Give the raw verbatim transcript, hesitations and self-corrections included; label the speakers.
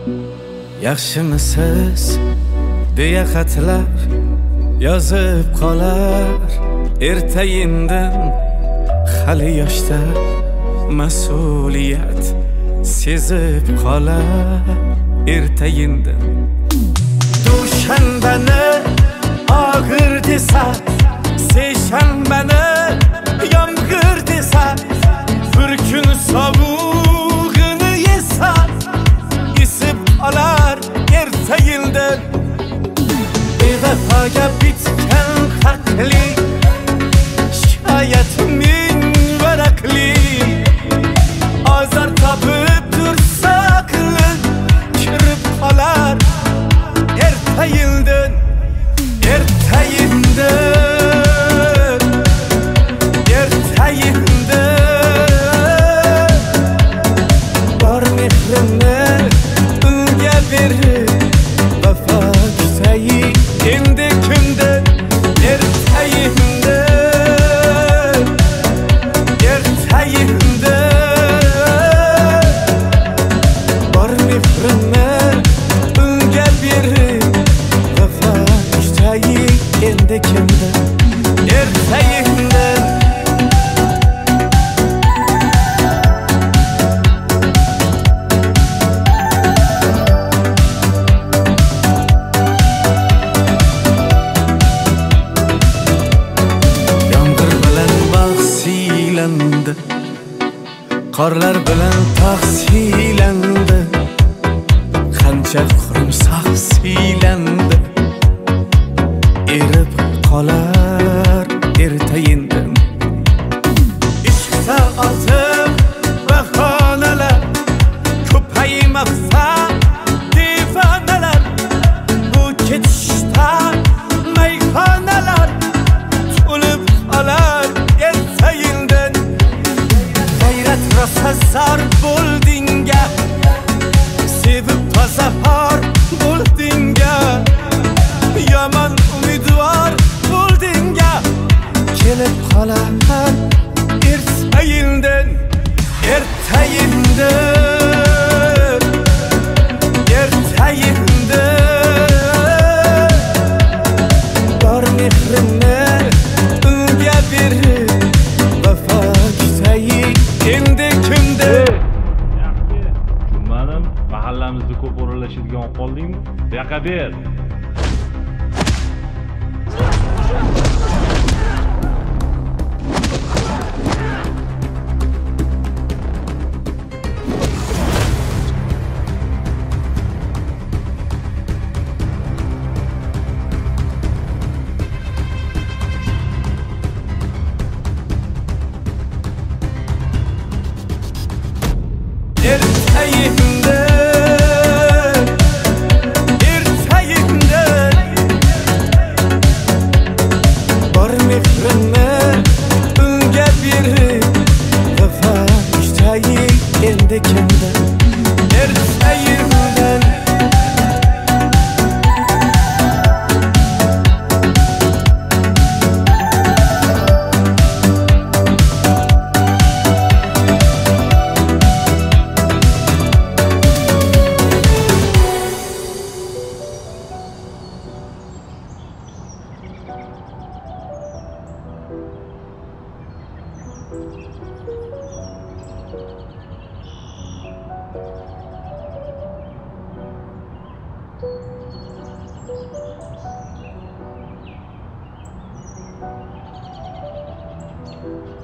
Speaker 1: Yaxshimisiz deya xatlar yozib qolar ertayindan hali yoshda mas'uliyat sezib qolar ertayindan dushanbani og'ir desa seshanbani yomg'ir desa bir kun sovug'ini yesa isib qolar ertayindan bevafoga bitgan haqli shikoyat ming varaqli ozor topib tursa aqli kirib qolar ertayindan ertayindan ertayindan bor mehrimni unga berib vafo kutayi endi kimdan ertayindan ertayindan bor mehrimni unga berib vafo kutayi endi kimdan ertayindan qorlar bilan tog' siylandi qancha qurumsoq siylandi erib qolar ertayindan ishqda ozib bahonalar ko'paymoqda devonalar bu ketishda mayxonalar to'lib qolar ertayindan rosa zor bo'ldingga sevib tozahor bo'ldingga yomon umidvor bo'ldingga kelib qolar ertayindan ertayindan ertayindan bor mehrimni unga berib vafo kutayi endi kimda
Speaker 2: yaxshi manim mahallamizda ko'p o'ralashadigan olib qoldingmi bu yoqqa ber
Speaker 1: ertayindan ertayindan bor mehrimni unga berib vafo kutayi endi kimdan ertayindan
Speaker 3: Thank you.